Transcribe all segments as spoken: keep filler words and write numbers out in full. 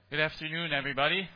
Good afternoon, everybody.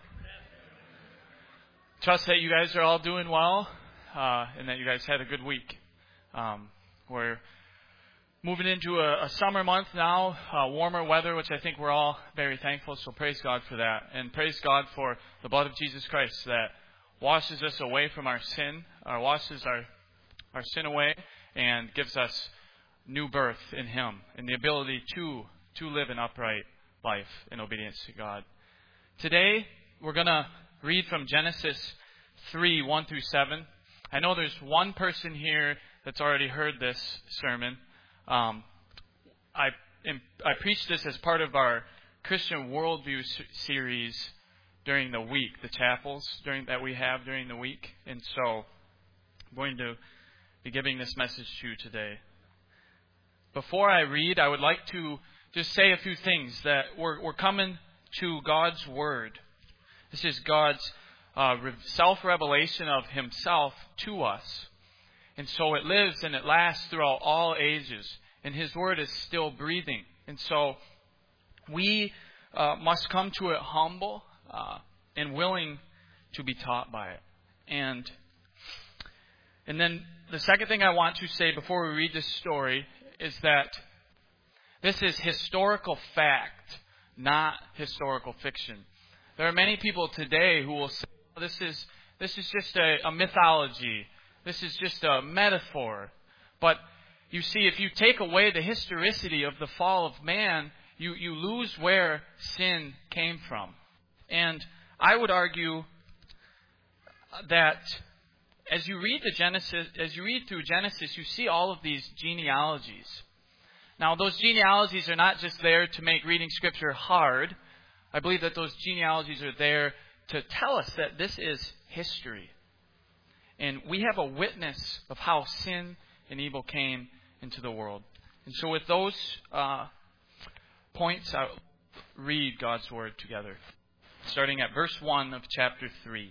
Trust that you guys are all doing well uh, and that you guys had a good week. Um, we're moving into a, a summer month now, uh, warmer weather, which I think we're all very thankful, so praise God for that. And praise God for the blood of Jesus Christ that washes us away from our sin, or washes our, our sin away and gives us new birth in Him and the ability to, to live an upright life in obedience to God. Today, we're going to read from Genesis three, one through seven. I know there's one person here that's already heard this sermon. Um, I I preached this as part of our Christian Worldview series during the week, the chapels during that we have during the week. And so I'm going to be giving this message to you today. Before I read, I would like to just say a few things that we're, we're coming to God's Word. This is God's uh, self-revelation of Himself to us. And so it lives and it lasts throughout all ages. And His Word is still breathing. And so we uh, must come to it humble uh, and willing to be taught by it. And, and then the second thing I want to say before we read this story is that this is historical fact, not historical fiction. There are many people today who will say, oh, this is this is just a, a mythology. This is just a metaphor. But you see, if you take away the historicity of the fall of man, you, you lose where sin came from. And I would argue that as you read the Genesis, as you read through Genesis, you see all of these genealogies. Now, those genealogies are not just there to make reading Scripture hard. I believe that those genealogies are there to tell us that this is history. And we have a witness of how sin and evil came into the world. And so with those uh, points, I'll read God's Word together. Starting at verse one of chapter three.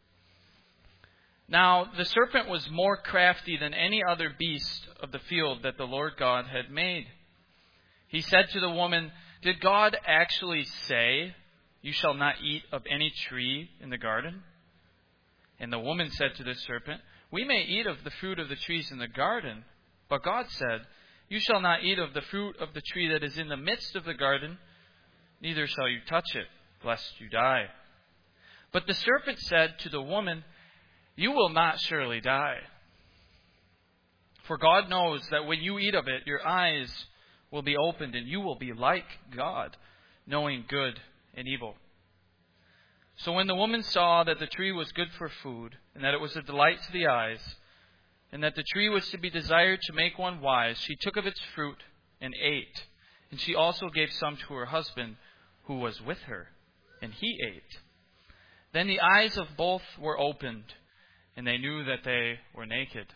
Now, the serpent was more crafty than any other beast of the field that the Lord God had made. He said to the woman, "Did God actually say, 'You shall not eat of any tree in the garden'?" And the woman said to the serpent, "We may eat of the fruit of the trees in the garden, but God said, 'You shall not eat of the fruit of the tree that is in the midst of the garden, neither shall you touch it, lest you die.' But the serpent said to the woman, 'You will not surely die. For God knows that when you eat of it, your eyes will be opened, and you will be like God, knowing good and evil.' So when the woman saw that the tree was good for food, and that it was a delight to the eyes, and that the tree was to be desired to make one wise, she took of its fruit and ate. And she also gave some to her husband who was with her, and he ate. Then the eyes of both were opened, and they knew that they were naked.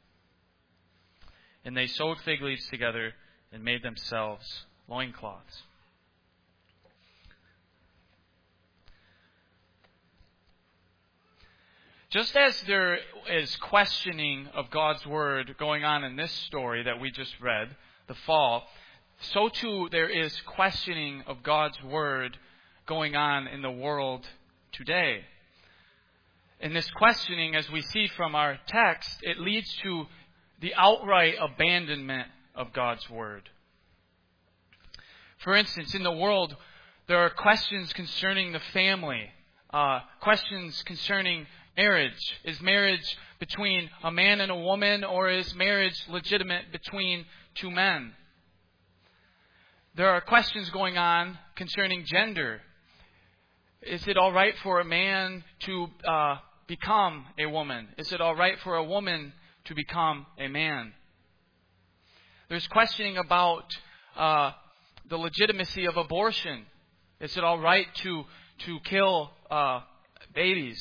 And they sewed fig leaves together and made themselves loincloths. Just as there is questioning of God's Word going on in this story that we just read, the fall, so too there is questioning of God's Word going on in the world today. In this questioning, as we see from our text, it leads to the outright abandonment of God's Word. For instance, in the world, there are questions concerning the family, uh, questions concerning marriage. Is marriage between a man and a woman, or is marriage legitimate between two men? There are questions going on concerning gender. Is it all right for a man to uh, become a woman? Is it all right for a woman to become a man? There's questioning about uh, the legitimacy of abortion. Is it all right to to kill uh, babies?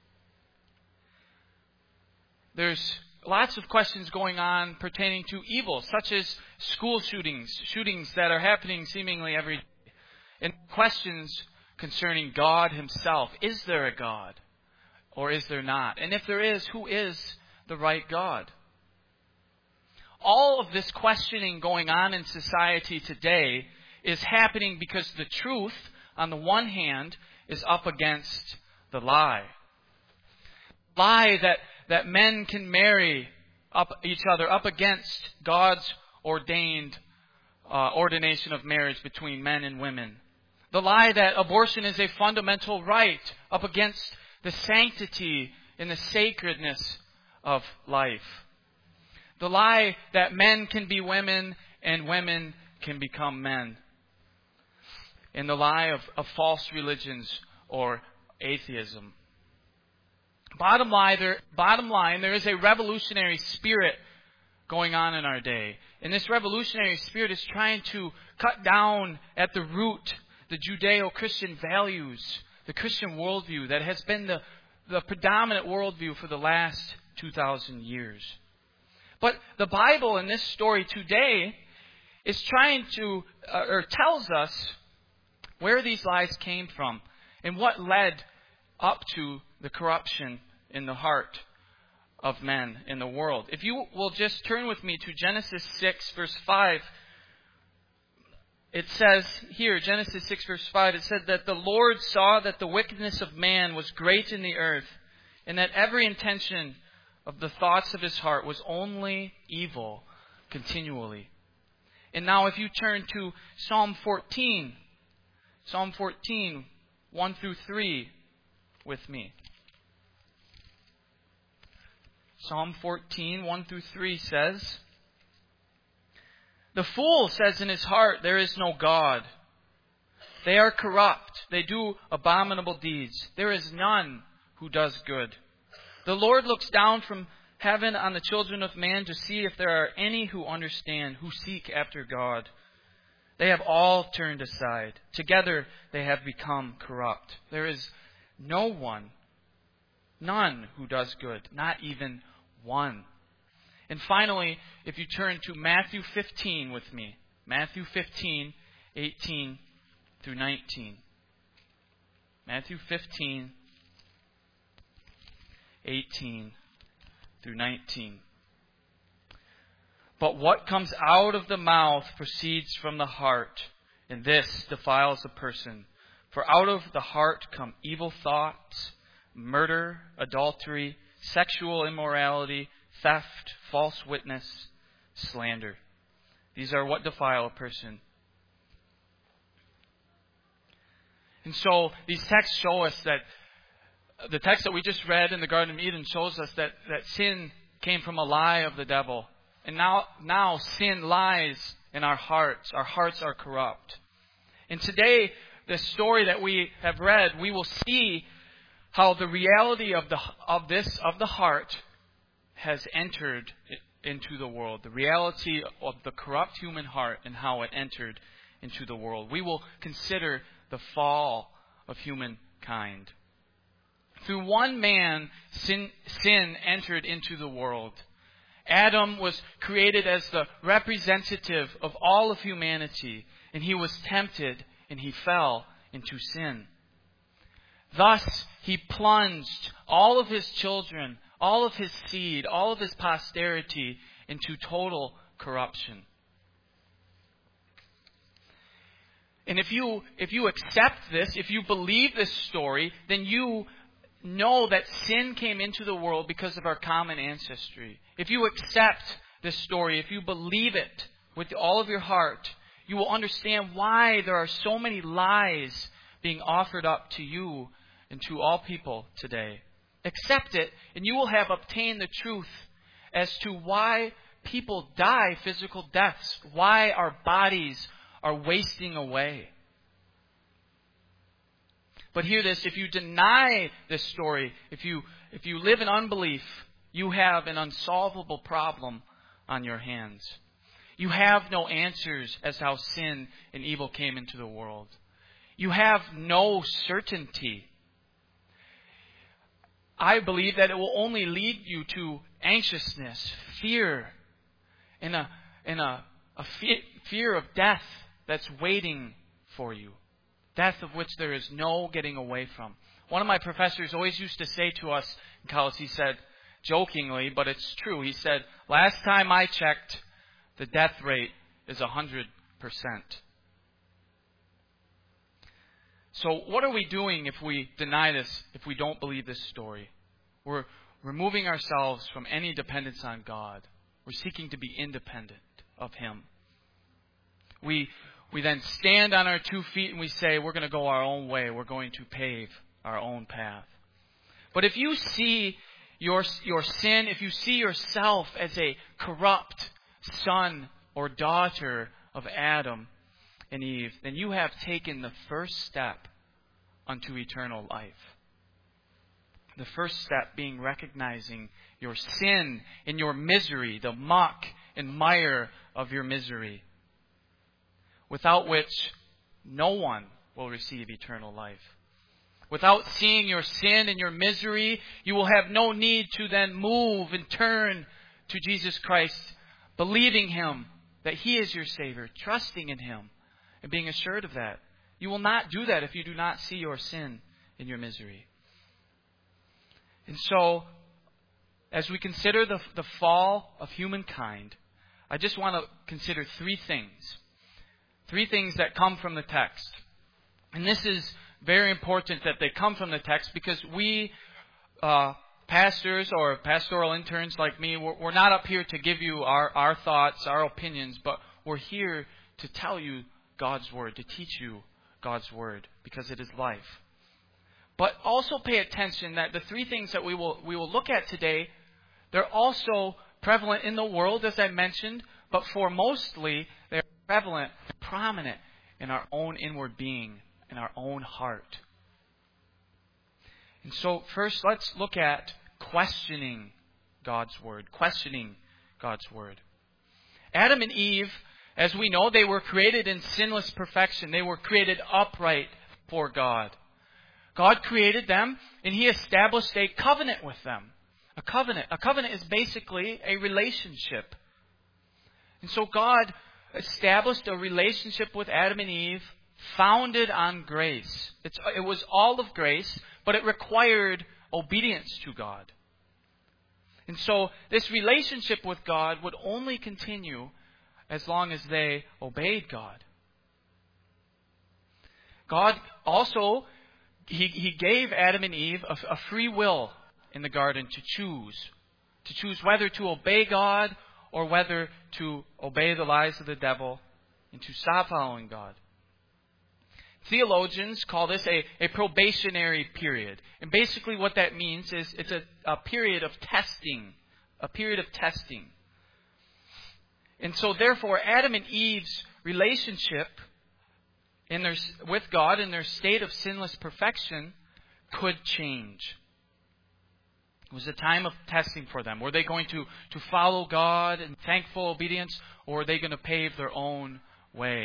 There's lots of questions going on pertaining to evil, such as school shootings, shootings that are happening seemingly every day, and questions concerning God Himself. Is there a God, or is there not? And if there is, who is the right God? All of this questioning going on in society today is happening because the truth on the one hand, is up against the lie. Lie that, that men can marry up each other up against God's ordained uh, ordination of marriage between men and women. The lie that abortion is a fundamental right up against the sanctity and the sacredness of life. The lie that men can be women and women can become men. And the lie of, of false religions or atheism. Bottom line, there, bottom line, there is a revolutionary spirit going on in our day. And this revolutionary spirit is trying to cut down at the root the Judeo-Christian values, the Christian worldview that has been the, the predominant worldview for the last two thousand years. But the Bible in this story today is trying to, uh, or tells us where these lies came from and what led up to the corruption in the heart of men in the world. If you will just turn with me to Genesis six, verse five. It says here, Genesis six, verse five, it said that the Lord saw that the wickedness of man was great in the earth, and that every intention of the thoughts of his heart was only evil continually. And now if you turn to Psalm fourteen, Psalm fourteen, one through three with me. Psalm fourteen, one through three says, "The fool says in his heart, there is no God. They are corrupt. They do abominable deeds. There is none who does good. The Lord looks down from heaven on the children of man to see if there are any who understand, who seek after God. They have all turned aside. Together they have become corrupt. There is no one, none who does good, not even one." And finally, if you turn to Matthew fifteen with me, Matthew fifteen, eighteen through nineteen. Matthew fifteen, eighteen through nineteen. "But what comes out of the mouth proceeds from the heart, and this defiles a person. For out of the heart come evil thoughts, murder, adultery, sexual immorality, theft, false witness, slander. These are what defile a person." And so these texts show us that the text that we just read in the Garden of Eden shows us that, that sin came from a lie of the devil. And now, now sin lies in our hearts. Our hearts are corrupt. And today, the story that we have read, we will see how the reality of the of this of the heart has entered into the world. The reality of the corrupt human heart and how it entered into the world. We will consider the fall of humankind. Through one man, sin, sin entered into the world. Adam was created as the representative of all of humanity, and he was tempted and he fell into sin. Thus, he plunged all of his children, all of his seed, all of his posterity into total corruption. And if you if you accept this, if you believe this story, then you know that sin came into the world because of our common ancestry. If you accept this story, if you believe it with all of your heart, you will understand why there are so many lies being offered up to you and to all people today. Accept it, and you will have obtained the truth as to why people die physical deaths, why our bodies are wasting away. But hear this, if you deny this story, if you if you live in unbelief, you have an unsolvable problem on your hands. You have no answers as to how sin and evil came into the world. You have no certainty. I believe that it will only lead you to anxiousness, fear, and a, and a, a fe- fear of death that's waiting for you. Death of which there is no getting away from. One of my professors always used to say to us in college, he said, jokingly, but it's true, he said, last time I checked, the death rate is one hundred percent. So what are we doing if we deny this, if we don't believe this story? We're removing ourselves from any dependence on God. We're seeking to be independent of Him. We we then stand on our two feet and we say, we're going to go our own way. We're going to pave our own path. But if you see your, your sin, if you see yourself as a corrupt son or daughter of Adam and Eve, then you have taken the first step unto eternal life. The first step being recognizing your sin and your misery, the muck and mire of your misery, without which no one will receive eternal life. Without seeing your sin and your misery, you will have no need to then move and turn to Jesus Christ, believing Him that He is your Savior, trusting in Him, and being assured of that. You will not do that if you do not see your sin and your misery. And so, as we consider the, the fall of humankind, I just want to consider three things. Three things that come from the text. And this is very important that they come from the text because we, uh, pastors or pastoral interns like me, we're, we're not up here to give you our, our thoughts, our opinions, but we're here to tell you God's Word, to teach you God's Word, because it is life. But also pay attention that the three things that we will we will look at today, they're also prevalent in the world, as I mentioned, but for mostly they're prevalent, prominent in our own inward being, in our own heart. And so first let's look at questioning God's Word, questioning God's Word. Adam and Eve, as we know, they were created in sinless perfection. They were created upright for God. God created them, and He established a covenant with them. A covenant. A covenant is basically a relationship. And so God established a relationship with Adam and Eve founded on grace. It's, it was all of grace, but it required obedience to God. And so this relationship with God would only continue as long as they obeyed God. God also, He, he gave Adam and Eve a, a free will in the garden to choose. To choose whether to obey God or whether to obey the lies of the devil and to stop following God. Theologians call this a, a probationary period. And basically what that means is it's a, a period of testing. A period of testing. And so therefore Adam and Eve's relationship in their, with God in their state of sinless perfection could change. It was a time of testing for them. Were they going to, to follow God in thankful obedience, or were they going to pave their own way?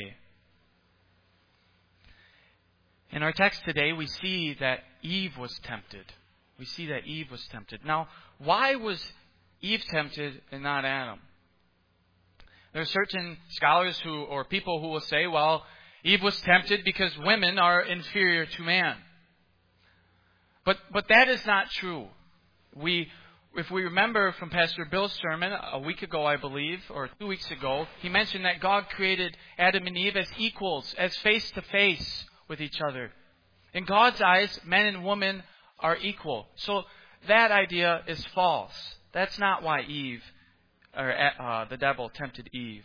In our text today, we see that Eve was tempted. We see that Eve was tempted. Now, why was Eve tempted and not Adam? There are certain scholars who, or people who will say, well, Eve was tempted because women are inferior to man. But but that is not true. We, if we remember from Pastor Bill's sermon a week ago, I believe, or two weeks ago, he mentioned that God created Adam and Eve as equals, as face to face with each other. In God's eyes, men and women are equal. So that idea is false. That's not why Eve, or uh, the devil, tempted Eve.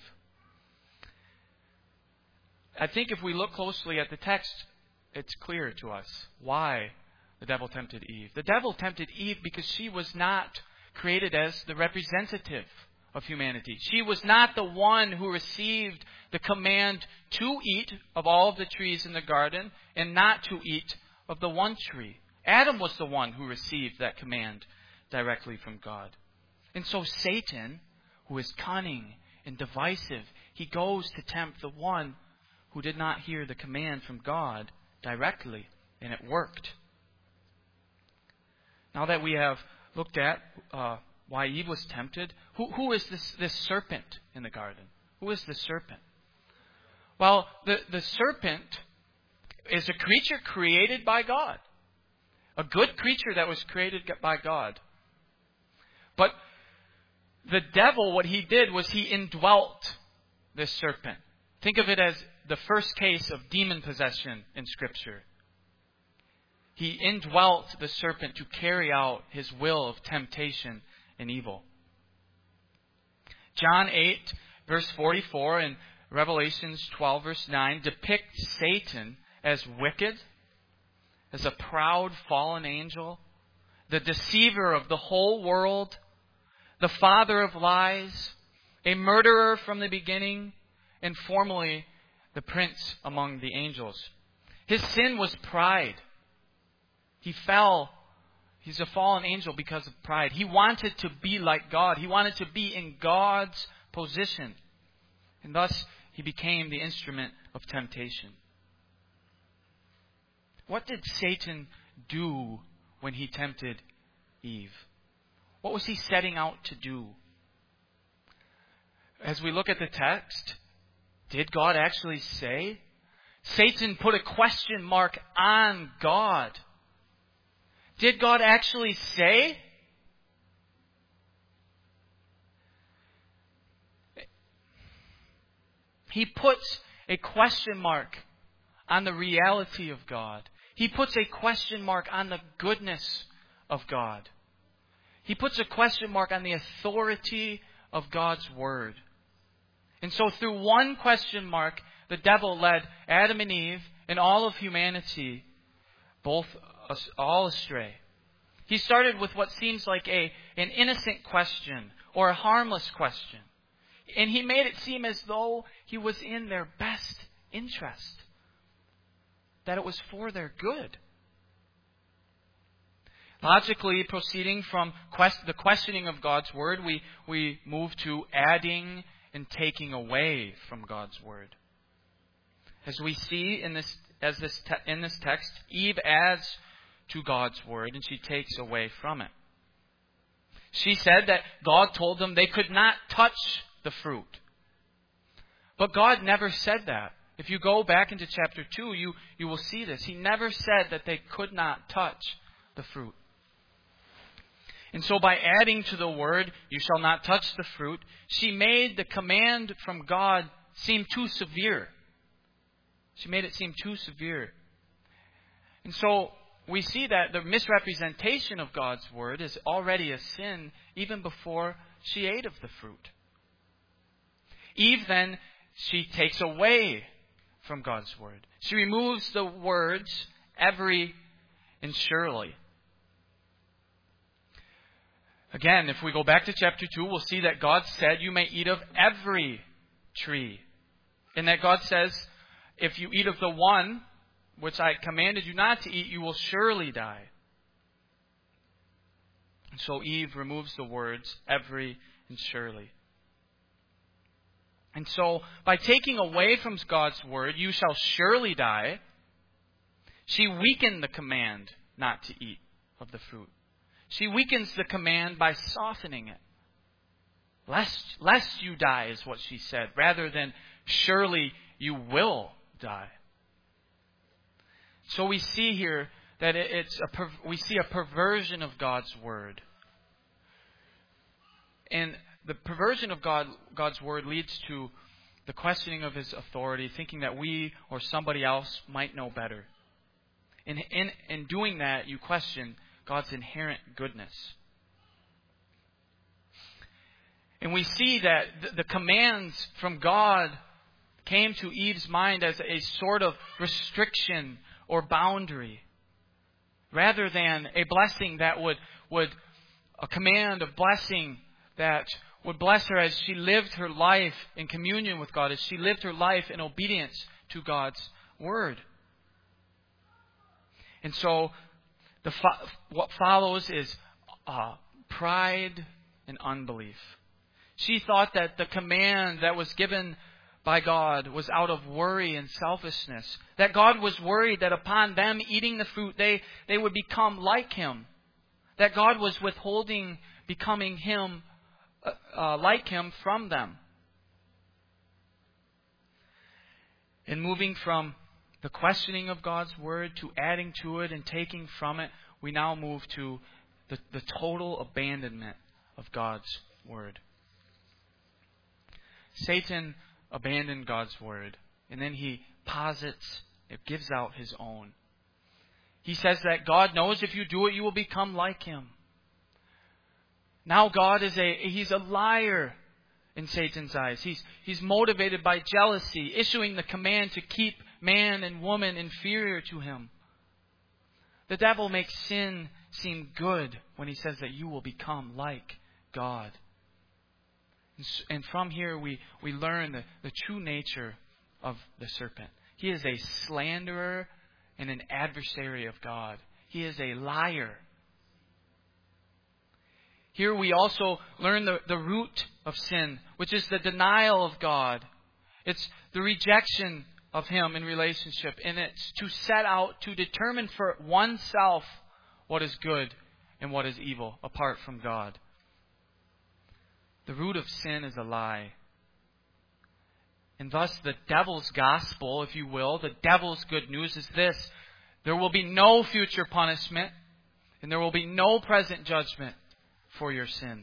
I think if we look closely at the text, it's clear to us why the devil tempted Eve. The devil tempted Eve because she was not created as the representative of humanity. She was not the one who received the command to eat of all of the trees in the garden and not to eat of the one tree. Adam was the one who received that command directly from God. And so Satan, who is cunning and divisive, he goes to tempt the one who did not hear the command from God directly, and it worked. Now that we have looked at uh, why Eve was tempted, who, who is this, this serpent in the garden? Who is the serpent? Well, the, the serpent is a creature created by God. A good creature that was created by God. But the devil, what he did was he indwelt this serpent. Think of it as the first case of demon possession in Scripture. He indwelt the serpent to carry out his will of temptation and evil. John eight, verse forty-four, and Revelations twelve, verse nine, depict Satan as wicked, as a proud fallen angel, the deceiver of the whole world, the father of lies, a murderer from the beginning, and formerly the prince among the angels. His sin was pride. He fell. He's a fallen angel because of pride. He wanted to be like God. He wanted to be in God's position. And thus, he became the instrument of temptation. What did Satan do when he tempted Eve? What was he setting out to do? As we look at the text, did God actually say? Satan put a question mark on God. Did God actually say? He puts a question mark on the reality of God. He puts a question mark on the goodness of God. He puts a question mark on the authority of God's Word. And so through one question mark, the devil led Adam and Eve and all of humanity both all astray. He started with what seems like a an innocent question or a harmless question. And he made it seem as though he was in their best interest, that it was for their good. Logically, proceeding from quest- the questioning of God's Word, we, we move to adding and taking away from God's Word. As we see in this, as this te- in this text, Eve adds to God's Word and she takes away from it. She said that God told them they could not touch the fruit. But God never said that. If you go back into chapter two, you, you will see this. He never said that they could not touch the fruit. And so by adding to the word, you shall not touch the fruit, she made the command from God seem too severe. She made it seem too severe. And so we see that the misrepresentation of God's word is already a sin even before she ate of the fruit. Eve then, she takes away from God's word. She removes the words every and surely. Again, if we go back to chapter two, we'll see that God said, you may eat of every tree. And that God says, if you eat of the one which I commanded you not to eat, you will surely die. And so Eve removes the words every and surely. And so, by taking away from God's word, you shall surely die, she weakened the command not to eat of the fruit. She weakens the command by softening it. Lest, lest you die is what she said, rather than surely you will die. So we see here that it's a we see a perversion of God's word. And the perversion of God, God's word leads to the questioning of His authority, thinking that we or somebody else might know better. In, in, in doing that, you question God's inherent goodness. And we see that the, the commands from God came to Eve's mind as a sort of restriction or boundary, rather than a blessing that would, would a command of blessing that would bless her as she lived her life in communion with God, as she lived her life in obedience to God's word. And so the fo- what follows is uh, pride and unbelief. She thought that the command that was given by God was out of worry and selfishness. That God was worried that upon them eating the fruit, they, they would become like Him. That God was withholding becoming Him, uh, uh, like Him from them. And moving from the questioning of God's word to adding to it and taking from it, we now move to the, the total abandonment of God's word. Satan abandoned God's word, and then he posits, it gives out his own. He says that God knows if you do it, you will become like Him. Now God is a, He's a liar in Satan's eyes. He's, he's motivated by jealousy, issuing the command to keep man and woman inferior to him. The devil makes sin seem good when he says that you will become like God. And from here we, we learn the, the true nature of the serpent. He is a slanderer and an adversary of God. He is a liar. Here we also learn the, the root of sin, which is the denial of God. It's the rejection of Him in relationship. And it's to set out to determine for oneself what is good and what is evil apart from God. The root of sin is a lie. And thus the devil's gospel, if you will, the devil's good news is this: there will be no future punishment and there will be no present judgment for your sin.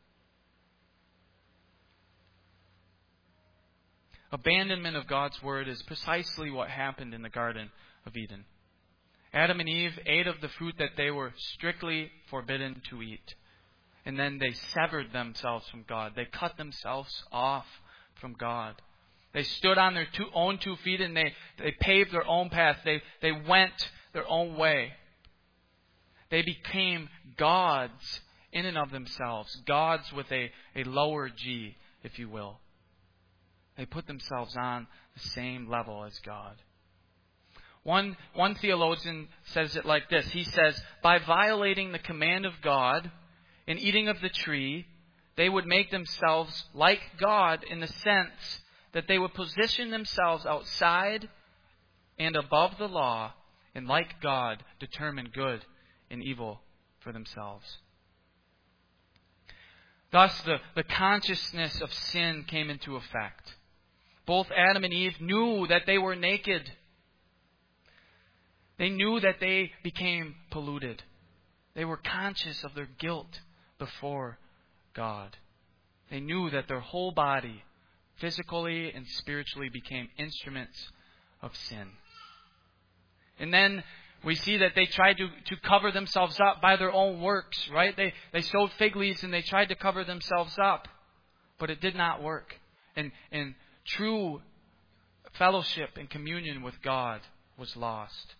Abandonment of God's Word is precisely what happened in the Garden of Eden. Adam and Eve ate of the fruit that they were strictly forbidden to eat. And then they severed themselves from God. They cut themselves off from God. They stood on their two, own two feet and they, they paved their own path. They, they went their own way. They became gods in and of themselves. Gods with a, a lower G, if you will. They put themselves on the same level as God. One, one theologian says it like this. He says, by violating the command of God and eating of the tree, they would make themselves like God in the sense that they would position themselves outside and above the law, and like God, determine good and evil for themselves. Thus, the, the consciousness of sin came into effect. Both Adam and Eve knew that they were naked. They knew that they became polluted. They were conscious of their guilt before God. They knew that their whole body, physically and spiritually, became instruments of sin. And then we see that they tried to, to cover themselves up by their own works, right? They, they sowed fig leaves and they tried to cover themselves up. But it did not work. And, and true fellowship and communion with God was lost.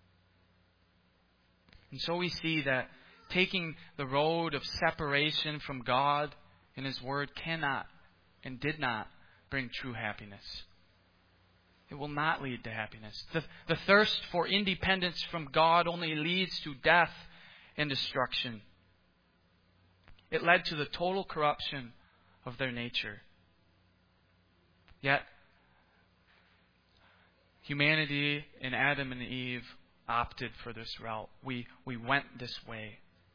And so we see that taking the road of separation from God and His Word cannot and did not bring true happiness. It will not lead to happiness. The, the thirst for independence from God only leads to death and destruction. It led to the total corruption of their nature. Yet, humanity and Adam and Eve opted for this route. We, we went this way.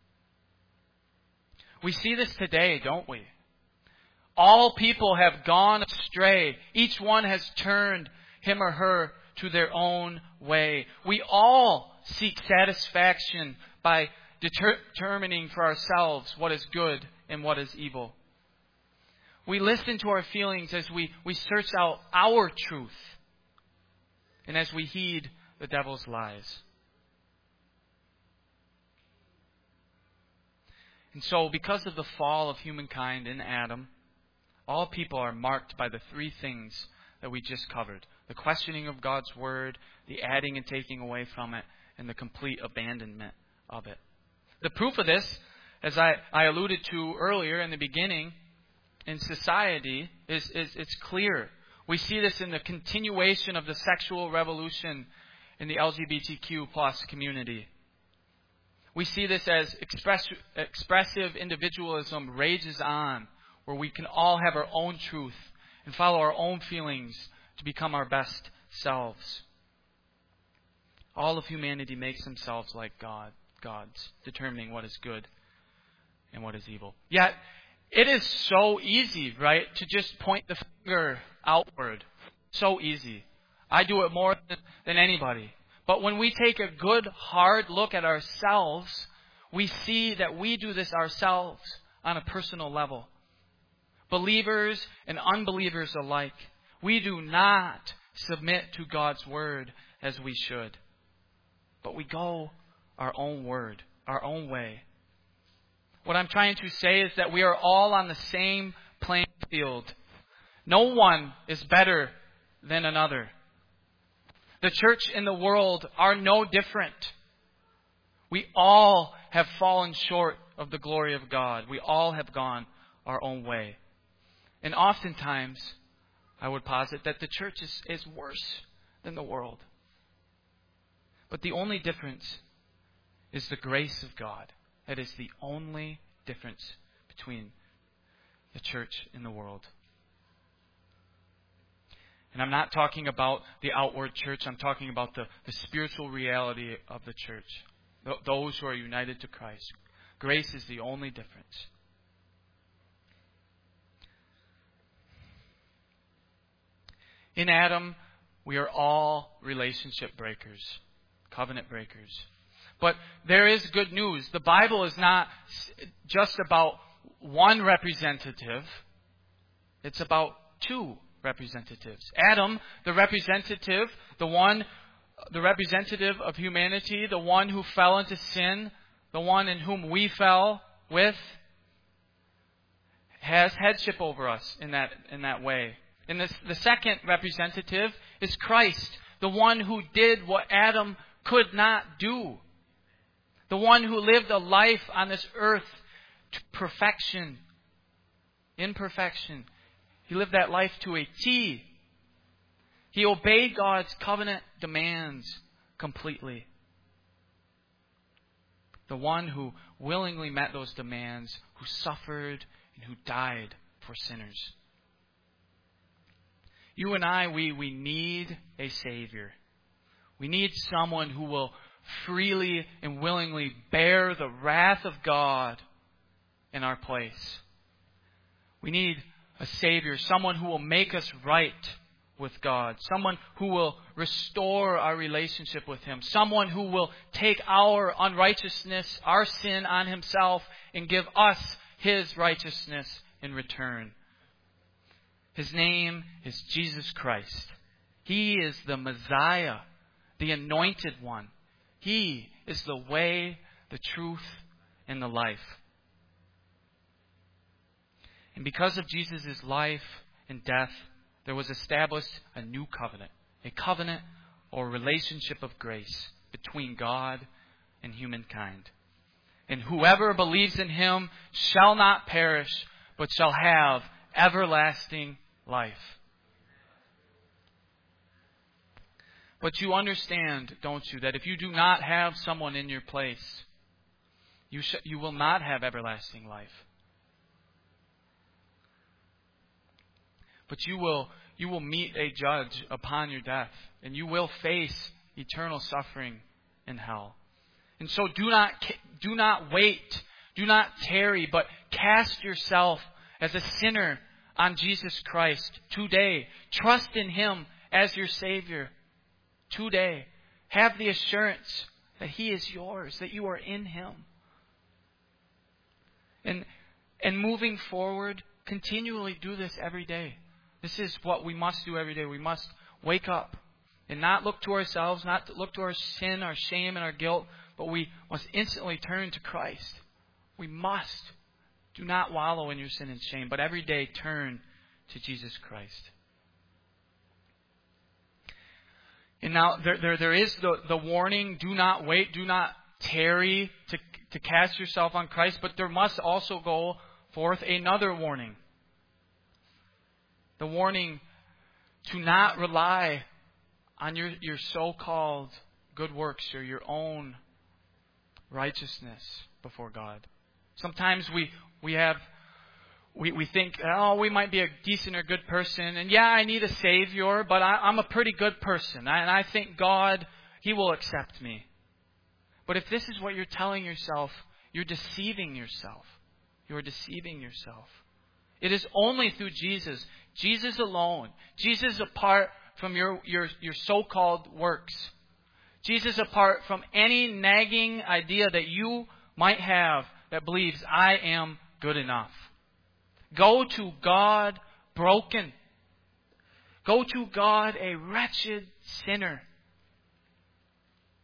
We see this today, don't we? All people have gone astray. Each one has turned him or her to their own way. We all seek satisfaction by deter- determining for ourselves what is good and what is evil. We listen to our feelings as we, we search out our truth and as we heed the devil's lies. And so, because of the fall of humankind in Adam, all people are marked by the three things that we just covered. The questioning of God's Word, the adding and taking away from it, and the complete abandonment of it. The proof of this, as I, I alluded to earlier in the beginning, in society, is, is it's clear. We see this in the continuation of the sexual revolution in the L G B T Q plus community. We see this as express, expressive individualism rages on, where we can all have our own truth and follow our own feelings to become our best selves. All of humanity makes themselves like God, gods, determining what is good and what is evil. Yet, it is so easy, right, to just point the finger outward. So easy. I do it more than, than anybody. But when we take a good, hard look at ourselves, we see that we do this ourselves on a personal level. Believers and unbelievers alike, we do not submit to God's Word as we should. but we go our own word, our own way. What I'm trying to say is that we are all on the same playing field. No one is better than another. The church and the world are no different. We all have fallen short of the glory of God. We all have gone our own way. And oftentimes, I would posit that the church is, is worse than the world. But the only difference is the grace of God. That is the only difference between the church and the world. And I'm not talking about the outward church. I'm talking about the, the spiritual reality of the church. Th- those who are united to Christ. Grace is the only difference. In Adam, we are all relationship breakers, covenant breakers. But there is good news. The Bible is not just about one representative. It's about two representatives. Adam, the representative, the one, the representative of humanity, the one who fell into sin, the one in whom we fell with, has headship over us in that in that way. And this, the second representative is Christ, the one who did what Adam could not do. The one who lived a life on this earth to perfection, in perfection. He lived that life to a T. He obeyed God's covenant demands completely. The one who willingly met those demands, who suffered and who died for sinners. You and I, we, we need a Savior. We need someone who will freely and willingly bear the wrath of God in our place. We need a Savior, someone who will make us right with God, someone who will restore our relationship with Him, someone who will take our unrighteousness, our sin on Himself and give us His righteousness in return. His name is Jesus Christ. He is the Messiah, the Anointed One. He is the way, the truth, and the life. And because of Jesus' life and death, there was established a new covenant. A covenant or relationship of grace between God and humankind. And whoever believes in Him shall not perish, but shall have everlasting life. But you understand, don't you, that if you do not have someone in your place, you sh- you will not have everlasting life. But you will you will meet a judge upon your death, and you will face eternal suffering in hell. And so do not do not wait, do not tarry, but cast yourself as a sinner on Jesus Christ today. Trust in Him as your Savior today. Have the assurance that He is yours, that you are in Him. And and moving forward, continually do this every day. This is what we must do every day. We must wake up and not look to ourselves, not look to our sin, our shame, and our guilt, but we must instantly turn to Christ. We must. Do not wallow in your sin and shame, but every day turn to Jesus Christ. And now there there, there is the, the warning, do not wait, do not tarry to, to cast yourself on Christ, but there must also go forth another warning. The warning to not rely on your, your so-called good works or your own righteousness before God. Sometimes we we have we, we think, oh, we might be a decent or good person, and yeah, I need a Savior, but I, I'm a pretty good person, and I think God, He will accept me. But if this is what you're telling yourself, you're deceiving yourself. You're deceiving yourself. It is only through Jesus, Jesus alone, Jesus apart from your, your, your so-called works, Jesus apart from any nagging idea that you might have that believes I am good enough. Go to God broken. Go to God a wretched sinner.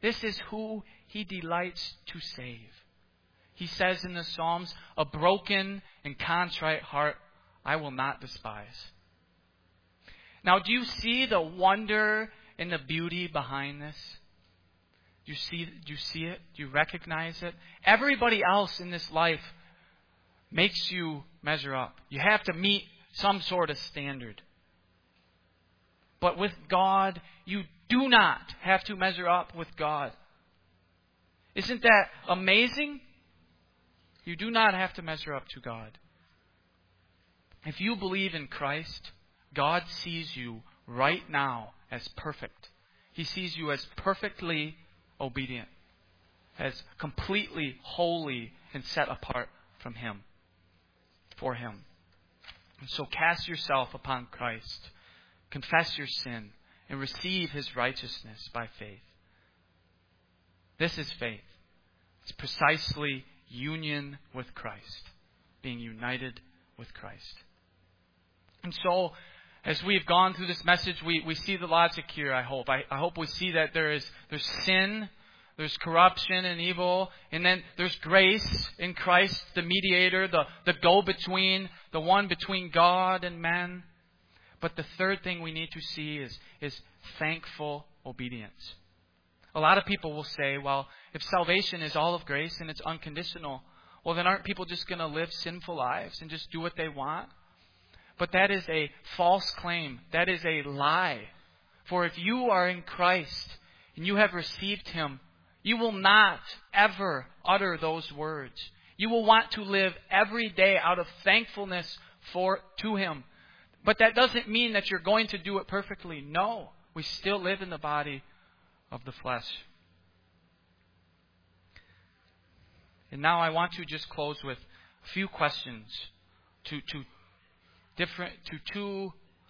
This is who He delights to save. He says in the Psalms, a broken and contrite heart I will not despise. Now, do you see the wonder and the beauty behind this? Do you see, do you see it? Do you recognize it? Everybody else in this life makes you measure up. You have to meet some sort of standard. But with God, you do not have to measure up with God. Isn't that amazing? You do not have to measure up to God. If you believe in Christ, God sees you right now as perfect. He sees you as perfectly obedient, as completely holy and set apart from Him, for Him. And so cast yourself upon Christ, confess your sin, and receive His righteousness by faith. This is faith. It's precisely union with Christ, being united with Christ. And so, as we've gone through this message, we, we see the logic here, I hope. I, I hope we see that there is there's sin, there's corruption and evil, and then there's grace in Christ, the mediator, the, the go-between, the one between God and men. But the third thing we need to see is, is thankful obedience. A lot of people will say, well, if salvation is all of grace and it's unconditional, well, then aren't people just going to live sinful lives and just do what they want? But that is a false claim. That is a lie. For if you are in Christ and you have received Him, you will not ever utter those words. You will want to live every day out of thankfulness for to Him. But that doesn't mean that you're going to do it perfectly. No, we still live in the body of the flesh. And now I want to just close with a few questions to to different to two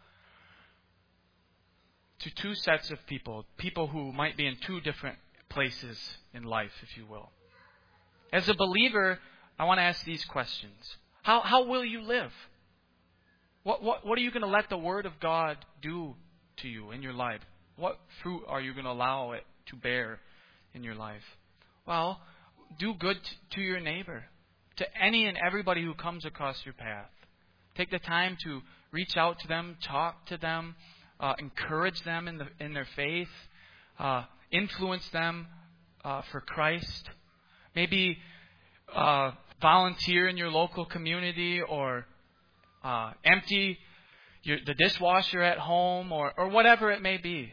to two sets of people, people who might be in two different places in life, if you will. As a believer, I want to ask these questions. How how will you live? What what what are you going to let the Word of God do to you in your life? What fruit are you going to allow it to bear in your life? Well, do good t- to your neighbor, to any and everybody who comes across your path. Take the time to reach out to them, talk to them, uh, encourage them in the in their faith, uh, influence them uh, for Christ. Maybe uh, volunteer in your local community, or uh, empty your, the dishwasher at home, or or whatever it may be.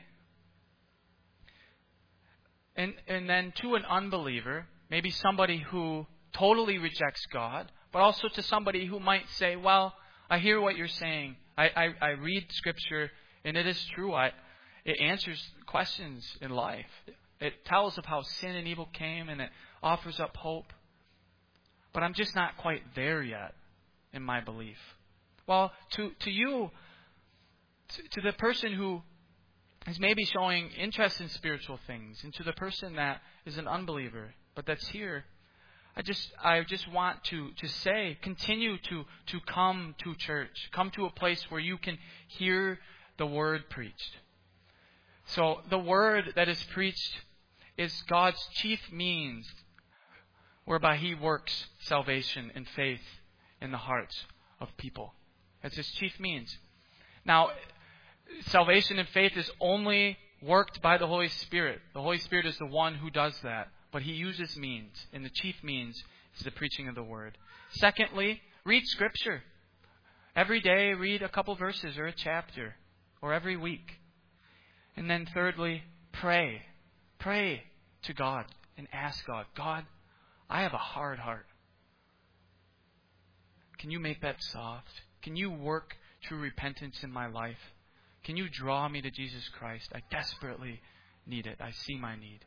And and then to an unbeliever, maybe somebody who totally rejects God, but also to somebody who might say, well, I hear what you're saying. I, I, I read Scripture, and it is true. I, it answers questions in life. It tells of how sin and evil came, and it offers up hope. But I'm just not quite there yet in my belief. Well, to, to you, to, to the person who is maybe showing interest in spiritual things, and to the person that is an unbeliever, but that's here, I just I just want to, to say, continue to, to come to church. Come to a place where you can hear the Word preached. So the Word that is preached is God's chief means whereby He works salvation and faith in the hearts of people. That's His chief means. Now, salvation and faith is only worked by the Holy Spirit. The Holy Spirit is the one who does that. But He uses means, and the chief means is the preaching of the Word. Secondly, read Scripture. Every day, read a couple verses or a chapter, or every week. And then thirdly, pray. Pray to God and ask God, God, I have a hard heart. Can you make that soft? Can you work true repentance in my life? Can you draw me to Jesus Christ? I desperately need it. I see my need.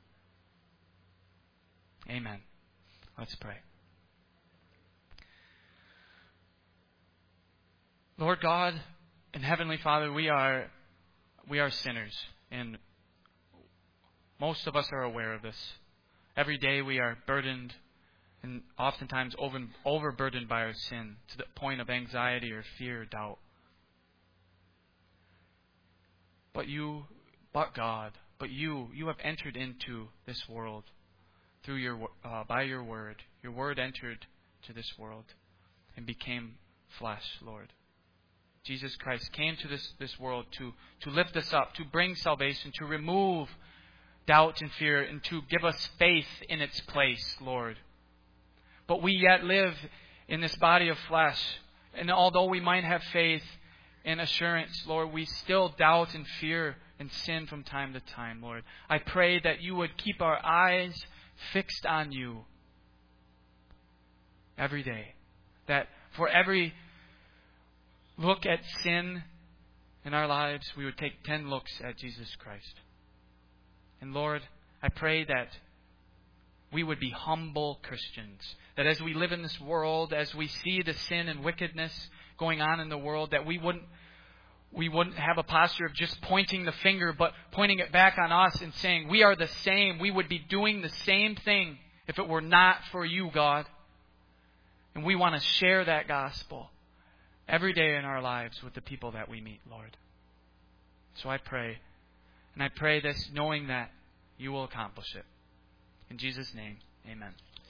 Amen. Let's pray. Lord God and Heavenly Father, we are we are sinners, and most of us are aware of this. Every day we are burdened and oftentimes over, overburdened by our sin to the point of anxiety or fear or doubt. But you, but God, But you, you have entered into this world through your uh, by your word. Your word entered to this world and became flesh, Lord. Jesus Christ came to this, this world to, to lift us up, to bring salvation, to remove doubt and fear, and to give us faith in its place, Lord. But we yet live in this body of flesh. And although we might have faith and assurance, Lord, we still doubt and fear and sin from time to time, Lord. I pray that you would keep our eyes fixed on you every day. That for every look at sin in our lives, we would take ten looks at Jesus Christ. And Lord, I pray that we would be humble Christians. That as we live in this world, as we see the sin and wickedness going on in the world, that we wouldn't we wouldn't have a posture of just pointing the finger, but pointing it back on us and saying, we are the same. We would be doing the same thing if it were not for you, God. And we want to share that gospel every day in our lives with the people that we meet, Lord. So I pray. And I pray this knowing that you will accomplish it. In Jesus' name, amen.